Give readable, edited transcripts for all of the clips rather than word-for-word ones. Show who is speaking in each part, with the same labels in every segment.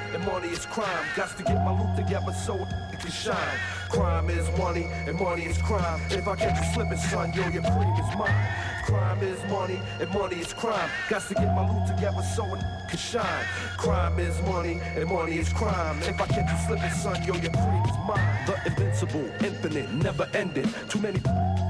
Speaker 1: and money is crime. Got to get my loot together so it can shine. Crime is money, and money is crime. If I catch you slipping, son, yo, your cream is mine. Crime is money, and money is crime. Got to get my loot together so it can shine. Crime is money, and money is crime. If I catch you slipping, son, yo, your cream is mine. The invincible, infinite, never ending. Too many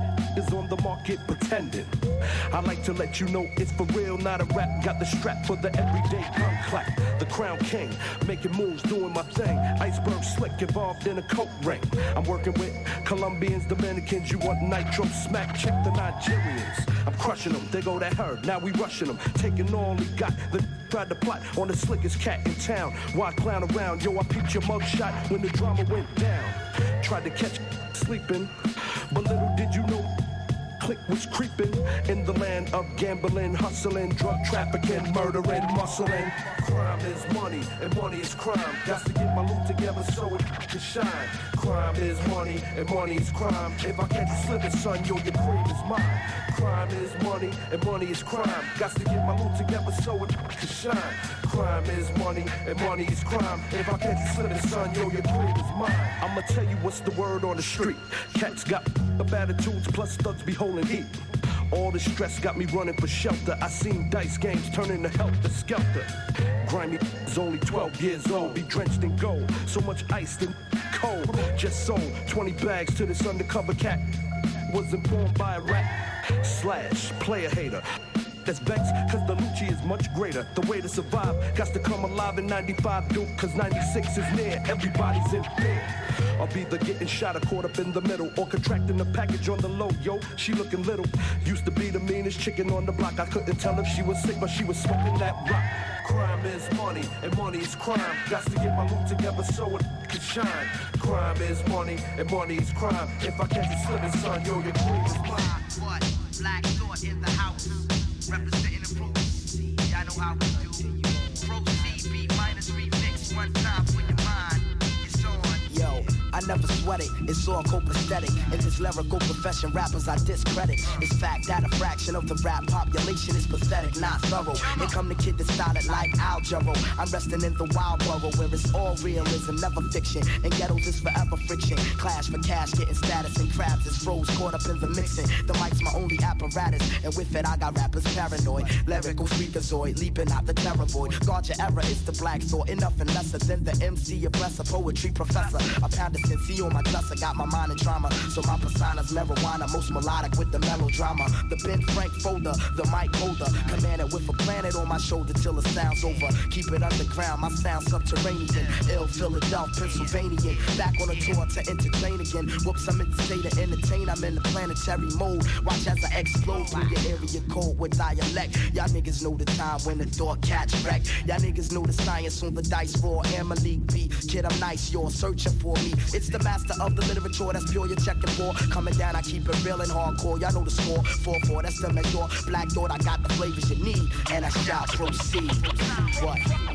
Speaker 1: is on the market pretending. I like to let you know it's for real, not a rap. Got the strap for the everyday gun clap. The crown king, making moves, doing my thing. Iceberg slick, involved in a coke ring. I'm working with Colombians, Dominicans. You want nitro smack? Check the Nigerians. I'm crushing them, they go that herd. Now we rushing them, taking all he got. The tried to plot on the slickest cat in town. Why clown around? Yo, I peeped your mugshot when the drama went down. Tried to catch sleeping, but little did you know click was creeping in the land of gambling, hustling, drug trafficking, murdering, muscling. Crime is money, and money is crime. Got to get my loot together so it can shine. Crime is money, and money is crime. If I catch you slipping, son, yo, your cream is mine. Crime is money, and money is crime. Got to get my loot together so it can shine. Crime is money, and money is crime. If I catch you slipping, son, yo, your cream is mine. I'ma tell you what's the word on the street. Cats got up attitudes, plus thugs be holding heat. All the stress got me running for shelter. I seen dice games turn into helter-skelter. Grimy is only 12 years old, be drenched in gold. So much ice and cold. Just sold 20 bags to this undercover cat. Was informed by a rat slash player hater. That's vexed, cause the Lucci is much greater. The way to survive, got to come alive in 95, Duke, cause 96 is near. Everybody's in fear of either getting shot or caught up in the middle, or contracting the package on the low. Yo, she looking little. Used to be the meanest chicken on the block. I couldn't tell if she was sick, but she was smoking that rock. Crime is money, and money is crime. Got to get my loot together so it can shine. Crime is money, and money is crime. If I catch you slipping, son, yo, your cream is mine.
Speaker 2: What? Black Thought in the house. Representing the proceed, I know how we do. Proceed, beat minus remix, one time for your mind. It's on.
Speaker 3: Yo, I never sweat it, it's all copacetic. In this lyrical profession, rappers I discredit. It's fact that a fraction of the rap population is pathetic, not thorough. Here come the kid that started like Al Jarreau. I'm resting in the wild borough where it's all realism, never fiction. And ghettos is forever friction. Clash for cash, getting status and crabs is froze, caught up in the mixing. The mic's my only apparatus, and with it I got rappers paranoid. Lyrical freakazoid, leaping out the terror void. Guard your error, it's the Black Thought, enough and lesser than the MC oppressor, poetry professor. A pound of Cincy on my dresser, got my mind in trauma. So my persona's marijuana, most melodic with the melodrama. The Ben Frank folder, the mic holder, commanded with a planet on my shoulder till the sound's over. Keep it underground, my sound subterranean. Ill Philadelphia, Pennsylvania. Back on a tour to entertain again. Whoops, I'm in the state of entertain. I'm in the planetary mode. Watch as I explode through your area code with dialect. Y'all niggas know the time when the thought catch wreck. Y'all niggas know the science on the dice roll. Malik B. Kid, I'm nice, you're searching for me. It's the master of the literature, that's pure you're checking for. Coming down, I keep it real and hardcore. Y'all know the score. 4-4, that's the measure. Black Thought, I got the flavors you need. And I shall proceed. What?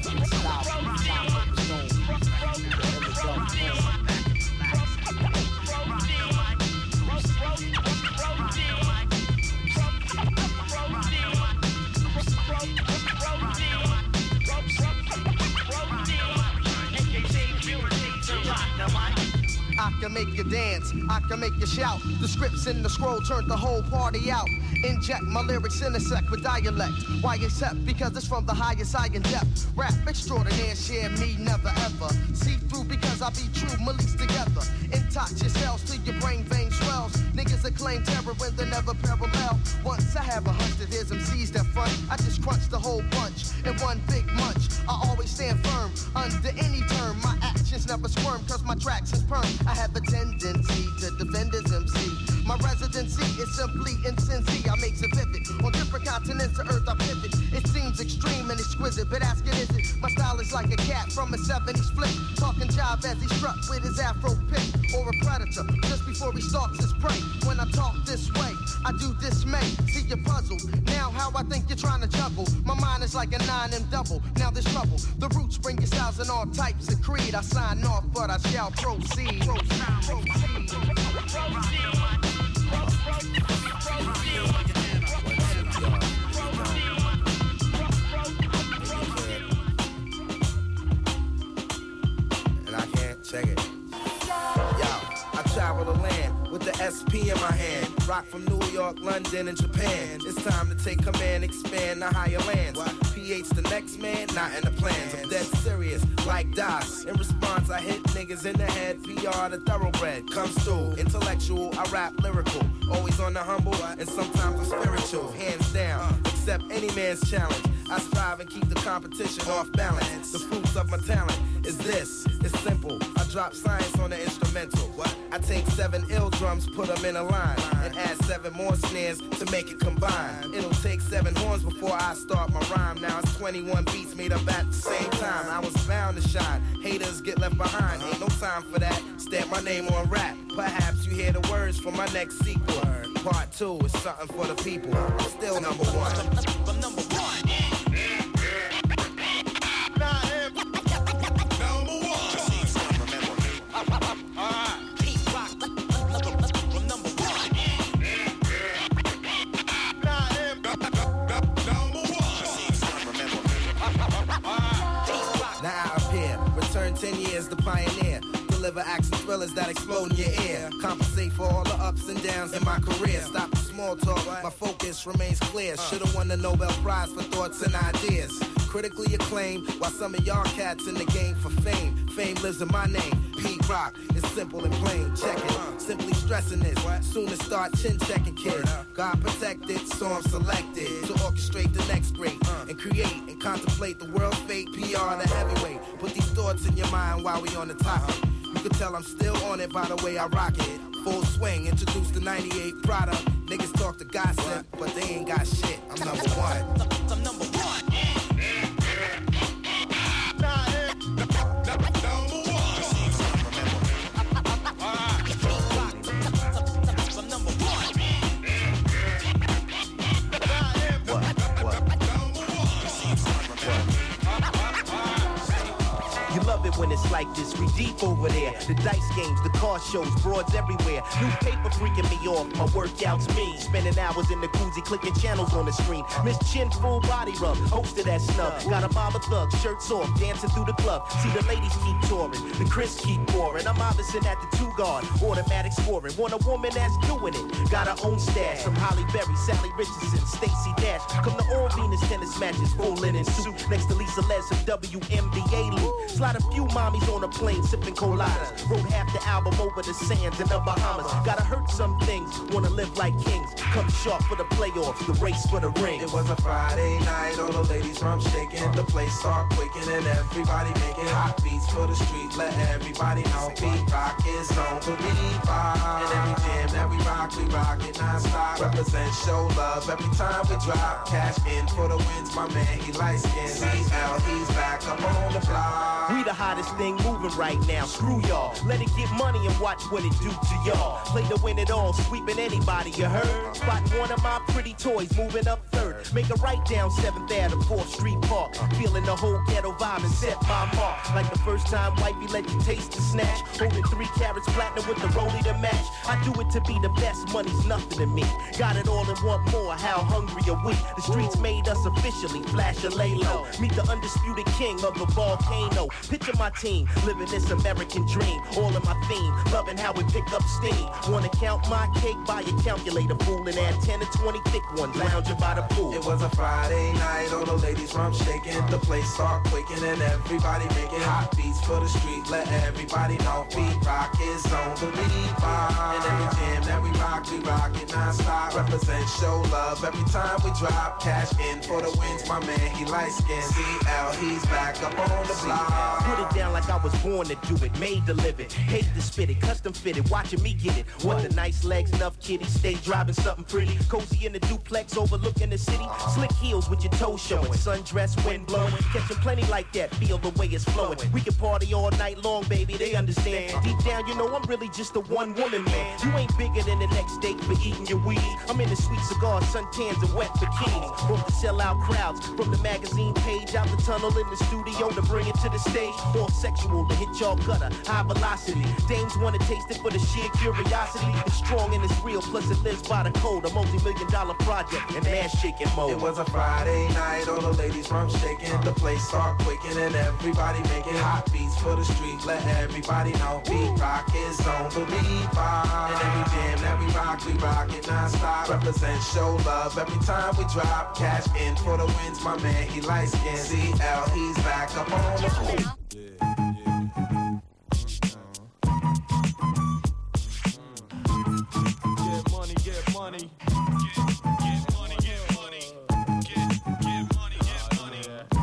Speaker 4: I can make you dance, I can make you shout. The scripts in the scroll turned the whole party out. Inject my lyrics intersect with dialect. Why accept? Because it's from the highest high in depth. Rap extraordinaire, share me never ever. See through because I be true, Malik's together. Intox yourselves till your brain vein swells. Niggas that claim terror when they're never parallel. Once I have 100, here's MCs that front. I just crunch the whole bunch in one big munch. I always stand firm under any term. My actions never squirm cause my tracks is perm. I have a tendency to defend as MC. My residency is simply in Cincy. I make it vivid. On different continents of earth I pivot. It seems extreme and exquisite, but ask it is it. My style is like a cat from a 70s flick. Talking jive as he struck with his afro pick. Or a predator just before he stalks his prey. When I talk this way, I do dismay. See you're puzzled. Now how I think you're trying to juggle. My mind is like a 9M double. Now there's trouble. The roots bring your styles in all types of creed. I sign off, but I shall proceed.
Speaker 5: Check it. Yo, I travel the land with the SP in my hand. Rock from New York, London, and Japan. It's time to take command, expand the higher lands. PH the next man, not in the plans. I'm dead serious, like DOS. In response, I hit niggas in the head. PR the thoroughbred comes through. Intellectual, I rap lyrical. Always on the humble, and sometimes I'm spiritual. Hands down, accept any man's challenge. I strive and keep the competition off balance. The fruits of my talent is this. It's simple. I drop science on the instrumental. I take 7 ill drums, put them in a line, and add 7 more snares to make it combine. It'll take 7 horns before I start my rhyme. Now it's 21 beats made up at the same time. I was bound to shine. Haters get left behind. Ain't no time for that. Stamp my name on rap. Perhaps you hear the words from my next sequel. Part 2 is something for the people. I'm still number 1.
Speaker 2: I'm number 1.
Speaker 5: Turn 10 years the pioneer. Deliver action thrillers that explode in your ear. Compensate for all the ups and downs in my career. Stop the small talk, my focus remains clear. Should've won the Nobel Prize for thoughts and ideas. Critically acclaimed, while some of y'all cats in the game for fame. Fame lives in my name, Pete Rock. It's simple and plain, check it. Simply stressing this, soon to start chin checking kids. God protected, so I'm selected to orchestrate the next great and create and contemplate the world's fate. PR the heavyweight. Put these thoughts in your mind while we on the topic. You can tell I'm still on it by the way I rock it. Full swing, introduce the 98 product. Niggas talk to gossip, but they ain't got shit. I'm number 1.
Speaker 2: I'm number 1.
Speaker 6: When it's like this, we deep over there. The dice games, the car shows, broads everywhere. Newspaper freaking me off, my workout's me. Spending hours in the koozie, clicking channels on the screen. Miss Chin, full body rub, hosted at snub. Got a mob of thugs, shirts off, dancing through the club. See the ladies keep touring, the Chris keep pouring. I'm Iverson at the 2-guard, automatic scoring. Want a woman that's doing it, got her own stash. From Holly Berry, Sally Richardson, Stacey Dash. Come to all Venus tennis matches, full linen suit. Next to Lisa Les of WNBA loot. Slide a few mommies on a plane sipping coladas. Wrote half the album over the sands in the Bahamas. Gotta hurt some things, wanna live like kings. Come sharp for the playoffs, the race for the ring.
Speaker 5: It was a Friday night, all the ladies from shaking. The place start quaking and everybody making hot beats for the street. Let everybody know Pete Rock is on the revive. And every jam that we rock it non-stop. Represent, show love every time we drop. Cash in for the wins, my man, he light skin. CL, he's back up on the block.
Speaker 6: We the hottest thing moving right now, screw y'all. Let it get money and watch what it do to y'all. Play to win it all, sweeping anybody, you heard? Spotting one of my pretty toys, moving up 3rd. Make a right down 7th Ave, 4th Street Park. Feeling the whole ghetto vibe and set my mark. Like the first time wifey let you taste the snatch. Holding 3 carats platinum with the rollie to match. I do it to be the best, money's nothing to me. Got it all and want more, how hungry are we? The streets made us officially, flash or lay low. Meet the undisputed king of the volcano. Picture my team, living this American dream. All in my theme, loving how we pick up steam. Wanna count my cake, buy a calculator, fool, and add 10 to 20 thick ones, lounging by the pool.
Speaker 5: It was a Friday night, all the ladies from shaking. The place start quaking and everybody making hot beats for the street. Let everybody know Pete Rock is on the revive. And every jam that we rock it non-stop. Represent, show love every time we drop. Cash in for the wins, my man, he light skin. CL, he's back up on the block.
Speaker 6: Put it down like I was born to do it, made to live it. Hate to spit it, custom fitted, watching me get it. What the nice legs, enough kitty, stay driving something pretty. Cozy in the duplex, overlooking the city. Slick heels with your toes showing, sundress, wind blowing. Catching plenty like that, feel the way it's flowing. We can party all night long, baby, they understand. Deep down, you know I'm really just a one-woman man. You ain't bigger than the next date for eating your weed. I'm in the sweet cigars, suntans, and wet bikinis. Broke the sellout crowds, from the magazine page out the tunnel in the studio to bring it to the stage. More sexual to hit y'all gutter, high velocity. Dames wanna taste it for the sheer curiosity. It's strong and it's real, plus it lives by the code. A multi-million-dollar project, and ass shaking mode.
Speaker 5: It was a Friday night, all the ladies from shaking. The place start quaking and everybody making hot beats for the street. Let everybody know beat rock is on the revive. And every jam that we rock it non-stop. Represent, show love every time we drop. Cash in for the wins, my man, he light skin. CL, he's back up on the floor.
Speaker 1: Get money, get money. Get money, get money. Get money, get money.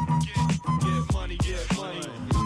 Speaker 1: Get money, get money.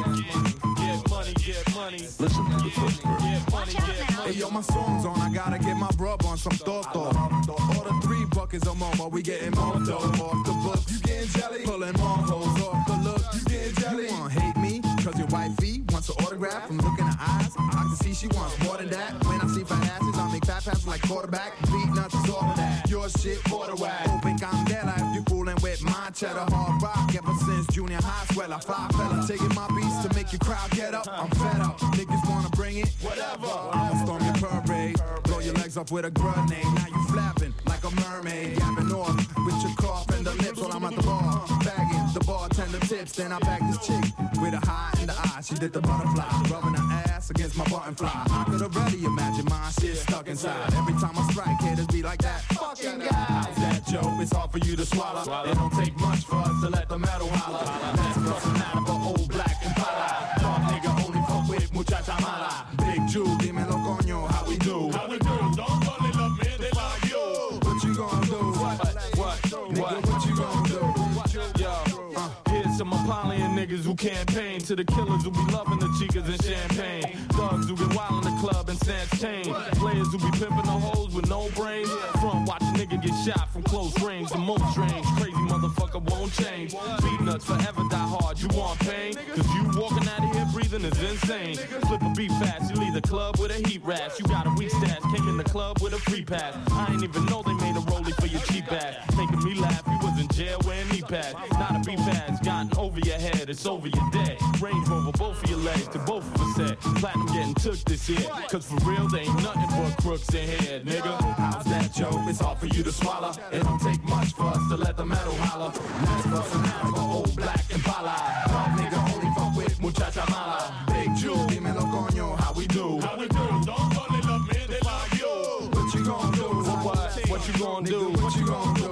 Speaker 1: Get money, get money.
Speaker 7: Listen to the first verse.
Speaker 1: Get money, get money.
Speaker 8: Hey yo, my song's on, I gotta get my brub on some Toto. Order 3 buckets of Momo, we getting more dough. Off the books, you getting jelly? Pulling more hoes off the look, you getting jelly? You wanna hate me, cause your wifey wants an autograph from looking in her eyes. I can see she wants more than that. When I see fat asses, I make fat passes like quarterback. Beat nuts is all of that. Your shit, border whack. Open candela if you fooling with my cheddar. Hard rock ever since junior high. Swell, I fly fella, taking my beats to make your crowd get up. I'm fed up, niggas wanna bring it, whatever. I'ma storm your parade, blow your legs up with a grenade. Now you flapping like a mermaid, yapping off with your cough and the lips while I'm at the bar. Bagging the bartender tips, then I bag this chick with a high in the eye. She did the butterfly, rubbing her ass against my button fly. I could already imagine my shit stuck inside. Every time I strike, haters be like that fucking guy. How's that, Joe? It's hard for you to swallow. It don't take much for us to let the metal holler. That's bustin' out of an old black Impala. Dog nigga only fuck with muchacha mala. Big Jew, dímelo coño, how we do?
Speaker 1: How we do? Don't only love me, they love you.
Speaker 8: What you gonna do? What? Nigga, what you gonna do?
Speaker 1: Yo, here's some Apollyon niggas who campaign to the killers who be loving the chicas and champagne. Thugs who get wild in the club and sans chain. Players who be pimping the hoes with no brains. Front watch a nigga get shot from close range. The most strange, crazy motherfucker won't change. Beat nuts forever die hard, you want pain? Cause you walking out of here breathing is insane. Flip a beat fast, you leave the club with a heat rash. You got a weak stash, came in the club with a free pass. I ain't even know they made a rollie for your cheap ass. Making me laugh, you was in jail wearing knee pads. Not a beef ass, gotten over your head, it's over your dead. Range Rover, both of your legs, to both of us head. Platinum getting took this year, cause for real, there ain't nothing but crooks in here, nigga.
Speaker 8: How's that, Joe? It's hard for you to swallow. It don't take much for us to let the metal holler. That's bustin' out of an old black Impala. Dog nigga only fuck with muchacha mala. Big Jew, dímelo coño, how we do?
Speaker 1: How we do? Don't only love me, they love you.
Speaker 8: What you gonna do?
Speaker 1: What you gonna do?
Speaker 8: What you gonna do?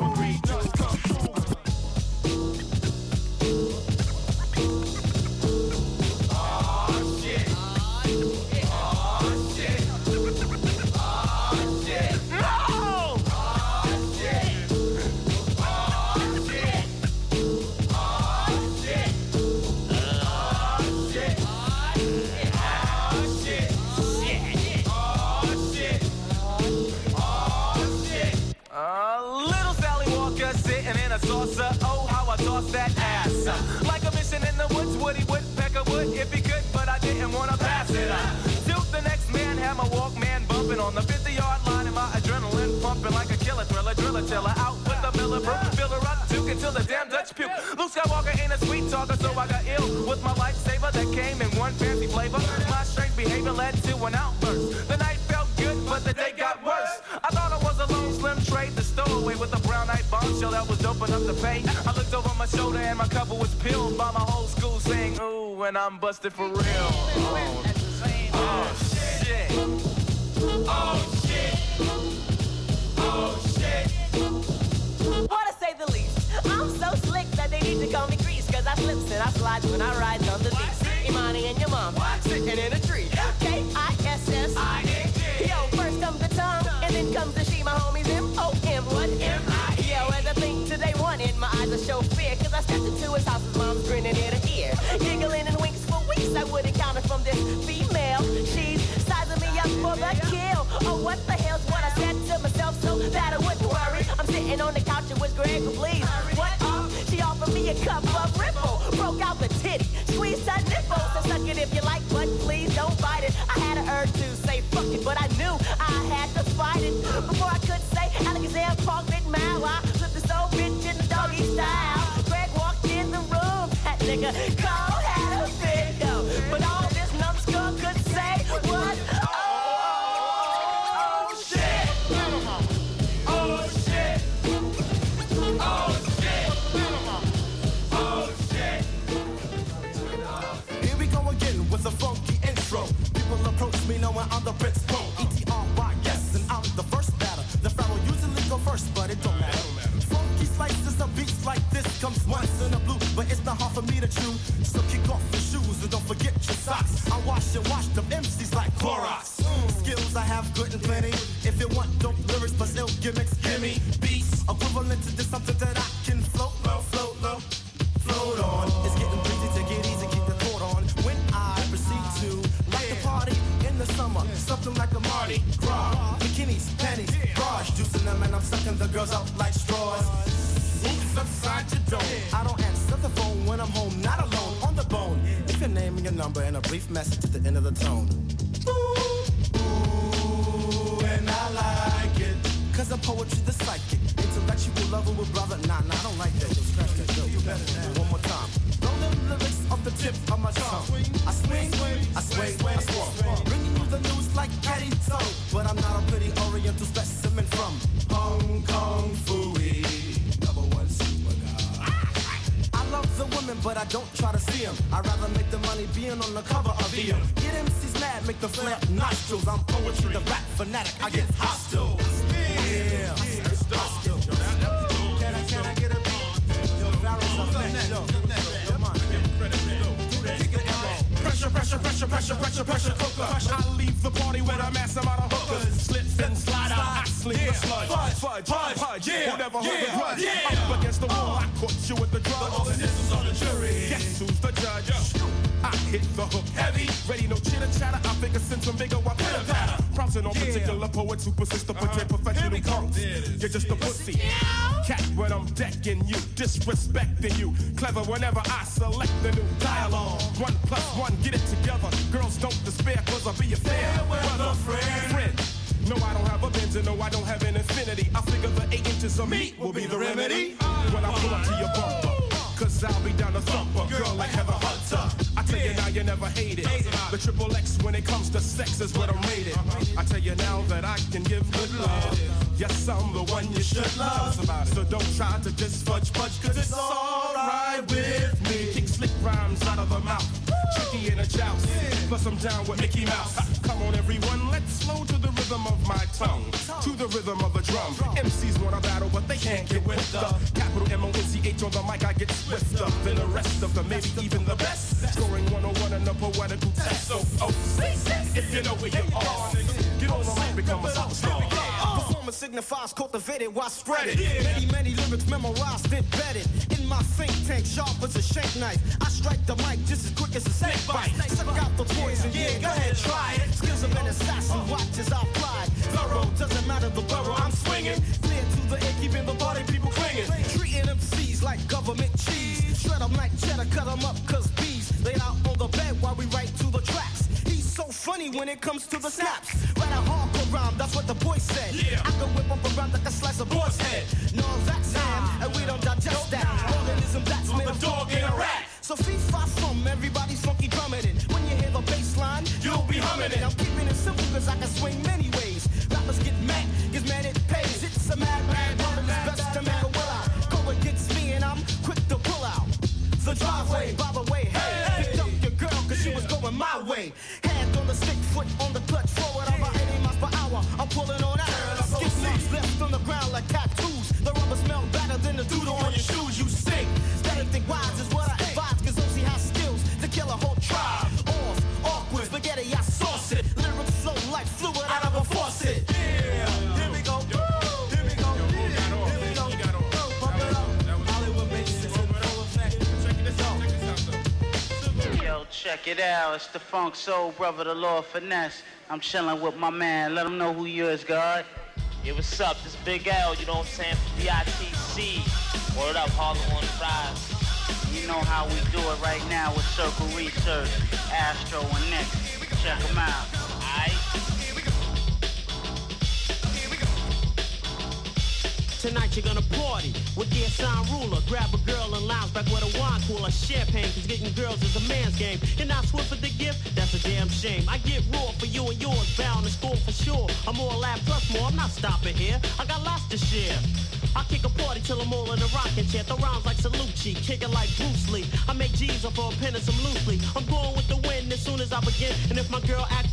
Speaker 2: Saucer, oh how I toss that ass like a mission in the woods, Woody Woodpecker would if he could, but I didn't wanna pass it to the next man, had my Walkman bumping on the 50-yard line and my adrenaline pumping like a killer thriller, driller tiller out with the Miller Brew, filler up, Duke until the damn Dutch puke. Luke Skywalker ain't a sweet talker, so I got ill with my lifesaver that came in one fancy flavor. My strange behavior led to an outburst. The night felt good, but the day got worse. I thought I was a lone slim trade, the stowaway with a brown eyed bombshell that was dope enough to pay. I looked over my shoulder and my cover was peeled by my whole school saying, ooh, and I'm busted for real. Oh shit. Oh shit. Oh shit.
Speaker 9: What to say the least, I'm so slick that they need to call me Grease, cause I slips and I slides when I ride on the beats. Imani and your mom, sitting in a tree. K-I-S-S-I-N-G. Yo, first comes the tongue, and then comes the she, my homies M-O-M, what M-I. Yo, as I think today one in my eyes will show fear, cause I stepped into his house, his mom's grinning in her ear. Giggling and winks for weeks, I wouldn't count it from this female. She's sizing me up for the kill. Oh, what the hell's what I said to myself so that I wouldn't worry. I'm sitting on the couch and was Greg, please. What up? She offered me a cup of Ripple. Broke out the titty, squeezed her nipple. So suck it if you like, but please don't bite it. I had an urge to say fuck it, but I knew I had to fight it. Before I could say Alexander Park bit mad, I flipped the soul bitch in the doggy style. Greg walked in the room, that nigga Cole had a fit though. But all this numbskull could say was, oh shit. Oh shit. Oh
Speaker 7: So kick off your shoes and don't forget your socks. I wash them MCs like Clorox. Skills I have good and plenty. If you want dope lyrics plus ill gimmicks, gimme beats equivalent to this, something that I can float on. It's getting busy, take it easy, keep the thought on. When I proceed to light the party in the summer, something like a Mardi Gras. Bikinis, panties, bras, juicing them and I'm sucking the girls out like straws. Oops, upside your dome. I don't answer the phone when I'm home, not alone, on the bone. If your name and your number and a brief message at the end of the tone. Ooh, and I like it. Cause I'm poetry the psychic. Intellectual lover with brother. Nah, I don't like that. Yo, scratch that. Yo, you better than one more time. Roll them lyrics off the tip of my tongue. I swing, I sway, I swung. Bringing you the news like Caddy Tongue. But I'm not a pretty oriental specimen from Hong Kong Phooey. #1 super guy. I love the women, but I don't try to see them. I'd rather make the money being on the cover of EM. Get MCs mad, make the flare nostrils. I'm poetry, the rap fanatic. I get hostile. Yeah. Can I get a beat? Yo, Barry's up next. Yo, come on. Pressure cooker. I leave the party with a mass amount of hookers. Slip and slide out, I sling the sludge. Fudge, yeah. Who never hold a grudge? Up against the wall, I caught you with the drugs. All the niggas on the jury. Guess who's the judge? I hit the hook heavy. Ready, no chitter chatter. I figure since I'm bigger, I pitter patter. Pouncing on particular poets who persist to pretend professional punks. You're just a pussy. Cat when I'm decking you, disrespecting you. Clever whenever I select the new dialogue. 1+1, get it together. Girls don't despair, cause I'll be a fair weather friend. No, I don't have a Benz and no, I don't have an Infinity. I figure the 8 inches of meat will be the remedy when I pull up to your bumper. Cause I'll be down to thumper, girl like Heather Hunter. I tell you now, you never hate it. The XXX when it comes to sex is what I'm rated. I tell you now that I can give good love. Yes, I'm the one you should love. So don't try to just fudge, cause it's alright with me. Kick slick rhymes out of the mouth. Tricky in a joust. Plus I'm down with Mickey Mouse. Come on everyone, let's slow to the rhythm of my tongue. To the rhythm of the drum. MCs wanna battle, but they can't get with the capital M-O-N-C-H on the mic, I get swifter than the rest of them, maybe even the best. Scoring 101 in the poetical test. So, if you know where you are, get on the mic, become a superstar. Performance signifies cultivated while spread it. Many lyrics memorized, embedded in my think tank, sharp as a shank knife. I strike the mic just as quick as a snake bite. Suck out the poison, yeah, go ahead, try it. Skills of an assassin, watch as I fly. Thorough, doesn't matter the borough, I'm swinging. Clear to the air, keeping the party people clinging. Treating MCs like government cheese. Shred them like cheddar, cut them up, cause bees laid out on the bed while we write to the tracks. He's so funny when it comes to the snaps. Write a hardcore rhyme, that's what the boy said. I can whip up around like a slice of boar's head. No, that's ham, and we don't digest that. Organism that's made of dog and a rat. So fee fi fum, everybody's funky drumming it. When you hear the bass line, you'll be humming it. I'm keeping it simple cause I can swing many ways. Rappers get mad, it pays. It's a mad problem, it's best to man will out. Go against me and I'm quick to pull out. The driveway, by the way, hey, picked up your girl cause she was going my way. Hand on the stick, foot on the clutch, forward about 80 miles per hour. I'm pulling on out. Skip marks left on the ground like tattoos. The rubber smell better than the doodle on your shoes. You stink. Better think wise is what I advise cause OC has skills to kill a whole tribe. Awkward spaghetti, I sauce it. Lyrics flow like fluid out of a faucet. Yeah, here we go. Here we go. Here we go. Pump it up. Hollywood makes it in full effect.
Speaker 10: Yo, check it out. It's the Funk Soul Brother, the Lord Finesse. I'm chilling with my man. Let him know who you is, God.
Speaker 11: Yeah, what's up? This Big L, you know what I'm saying? BITC. Word up, Harlem on the rise.
Speaker 10: You know how we do it right now with Circle Research, Astro and Nick. Check them out.
Speaker 11: Aight.
Speaker 12: Tonight you're gonna party with the assigned ruler. Grab a girl and lounge back with a wine cooler. Champagne, cause getting girls is a man's game. You're not swift for the gift? That's a damn shame. I get raw for you and yours, bound to score for sure. I'm all lab plus more, I'm not stopping here. I got lots to share. I kick a party till I'm all in a rocking chair. Throw rounds like Salucci, kick it like Bruce Lee. I make G's up for a pen and some loosely. I'm going with the wind as soon as I begin. And if my girl act funny, I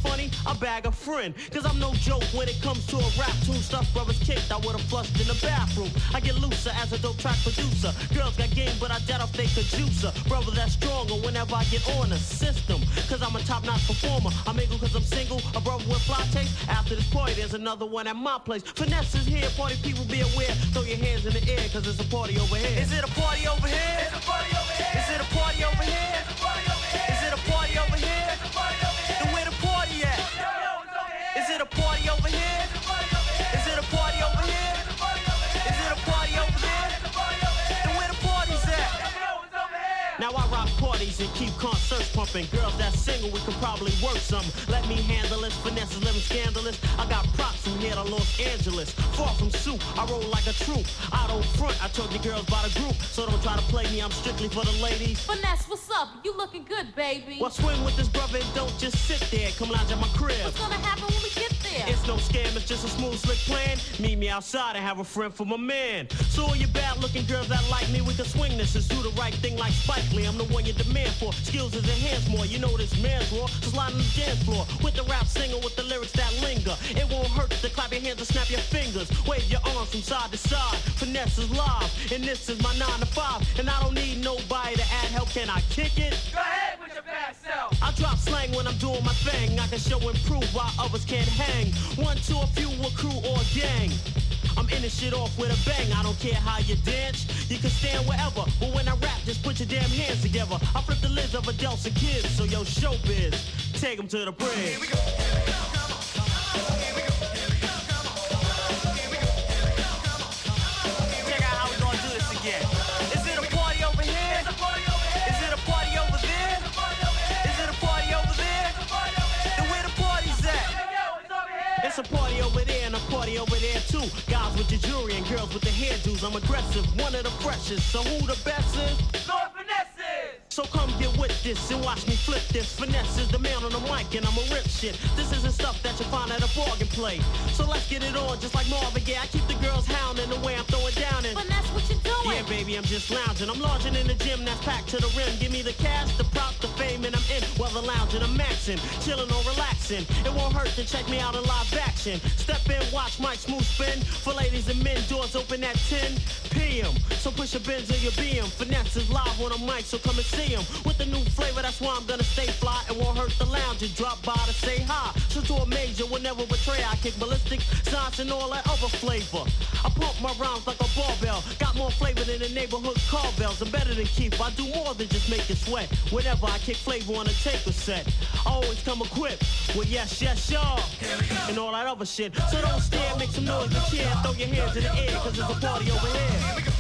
Speaker 12: I bag a friend. Cause I'm no joke when it comes to a rap tune. Stuff brothers kicked, I would've flushed in the bathroom. I get looser as a dope track producer. Girls got game, but I doubt if they could juice her. Brother that's stronger whenever I get on the system. Cause I'm a top-notch performer. I mingle cause I'm single, a brother with fly taste. After this party, there's another one at my place. Finesse is here, party people be aware. Throw your hands in the air, cause it's a party over here. Is it a party over here? It's a party over here. Is it a party over here? It's a party over here. Is it a party over here? It's a party over here. Then where the party at? Is it a party over here? Is it a party over here? Is it a party over there? Then where the party's at? Now I rock parties and keep concerts pumping. Girls that single, we can probably work some. Let me handle it, finesse is living scandalous. I got props from here to Los Angeles. Far from soup, I roll like a troop. Out on front, I told you girls by the group. So don't try to play me, I'm strictly for the ladies.
Speaker 13: Finesse, what's up? You looking good, baby.
Speaker 12: Well, swing with this brother and don't just sit there. Come lounge at my crib.
Speaker 13: What's gonna happen when we get there?
Speaker 12: It's no scam, it's just a smooth, slick plan. Meet me outside and have a friend for my man. So all you bad-looking girls that like me, we can swing this and do the right thing like Spike Lee. I'm the one you demand for. Skills is enhanced more. You know this man's raw. So slide on the dance floor with the rap singer with the lyrics that linger. It won't hurt to clap your hands and snap your fingers. Wave your arms from side to side. Finesse is live, and this is my 9 to 5. And I don't need nobody to add help. Can I kick it?
Speaker 2: Go ahead with your best self.
Speaker 12: I drop slang when I'm doing my thing. I can show and prove why others can't hang. 1, 2, a few, a crew or a gang. I'm in this shit off with a bang. I don't care how you dance. You can stand wherever. But when I rap, just put your damn hands together. I flip the lids of adults and kids. So yo, showbiz, take them to the bridge. Here we go. Check out how we gonna do this again. Is it a party over here? Is it a party over there? Is it a party over there? Then where the party's at? It's a party over there and a party over there too. Guys with the jewelry and girls with the hairdos. I'm aggressive, one of the freshest. So who the best is?
Speaker 2: Lord Finesse!
Speaker 12: So come get with this and watch me flip this. Finesse is the man on the mic and I'm a rip shit. This isn't stuff that you find at a bargain play. So let's get it on just like Marvin Gaye. I keep the girls hounding the way I'm throwing down and
Speaker 13: Finesse, what you doing?
Speaker 12: yeah, baby, I'm just lounging. I'm lodging in the gym that's packed to the rim. Give me the cash, the prop, the fame, and I'm in. While the lounging, I'm maxing, chilling or relaxing. It won't hurt to check me out in live action. Step in, watch Mike Smooth spin. For ladies and men, doors open at 10 p.m. So push your Benz or your BM. Finesse is live on a mic, so come and see him. With the new flavor, that's why I'm gonna stay fly. It won't hurt the lounge and drop by to say hi. So to a major, will never betray. I kick ballistic, science, and all that other flavor. I pump my rhymes like a barbell. Got more flavor than the neighborhood car bells. I'm better than Keith. I do more than just make you sweat. Whenever I kick flavor on a taper set, I always come equipped with yes, yes, y'all, and all that other shit. So don't stare, make some noise and cheer. Throw your hands in the air, cause it's a party over here.